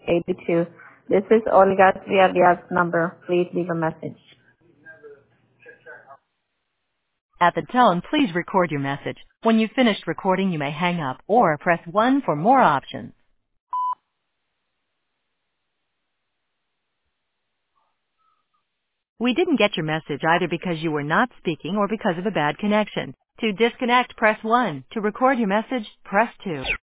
82. This is Olga Sviavia's number. Please leave a message. At the tone, please record your message. When you've finished recording, you may hang up or press 1 for more options. We didn't get your message either because you were not speaking or because of a bad connection. To disconnect, press 1. To record your message, press 2.